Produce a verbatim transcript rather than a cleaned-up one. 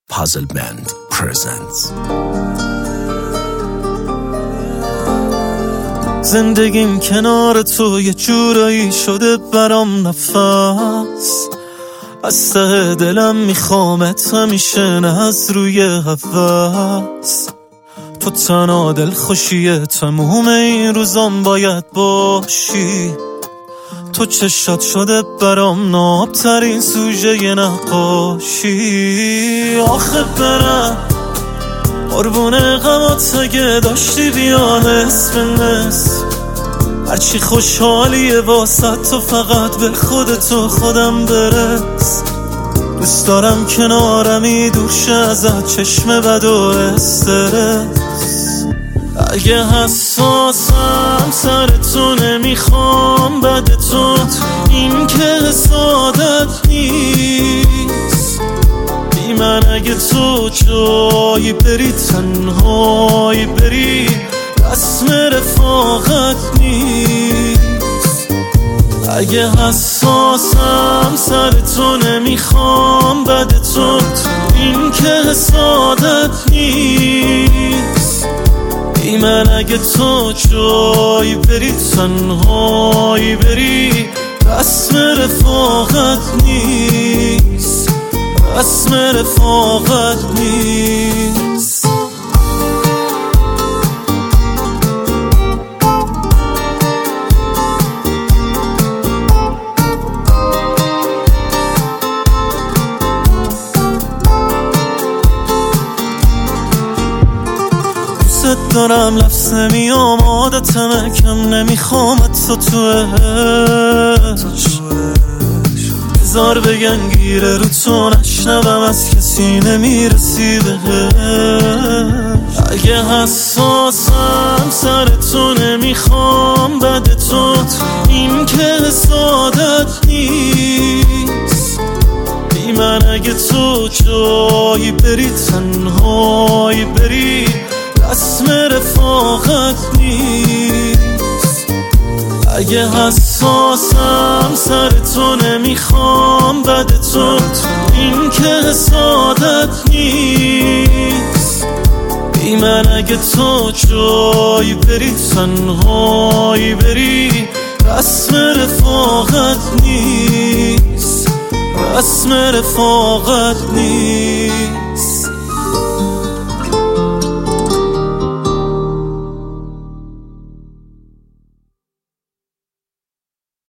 Puzzle Band presents. زندگیم کنار تو یه جورایی شده برام نفس، از ته دلم میخوامت همیشه، نه از روی هوس. تو تنها دل خوشیه تموم این روزام باید باشی. تو چشات شده برام نابترین سوژه ی نقاشی. آخه برم قربون غمات اگه داشتی بیا نصف نصف، هرچی خوشحالیه واسه تو فقط به خودتو خودم برس. دوست دارم کنارمی دور شه ازت چشم بد و استرس. اگه حساسم سر تو نمیخوام بد تو، این که سعادت نیست. بی من اگه تو جایی بری تنهایی بری، رسم رفاقت نیست. اگه حساسم سر تو نمیخوام بد تو، این که سعادت نیست. بی من اگه تو جایی بری تنهایی بری، رسم رفاقت نیست. رسم رفاقت نیست. دارم لفظ نمیام عادتمه، کم نمیخوامت تو توهش. بذار بگن گیره رو تو نشنوم، از کسی نمیرسی بهش. اگه حساسم سر تو نمیخوام بد تو، این که سعادت نیست. بی من اگه تو جایی بری تنهایی بری، رسم رفاقت نیست. اگه حساسم سر تو نمیخوام بد تو، این که سعادت نیست. بی من اگه تو جایی بری تنهایی بری، رسم رفاقت نیست. رسم رفاقت نیست.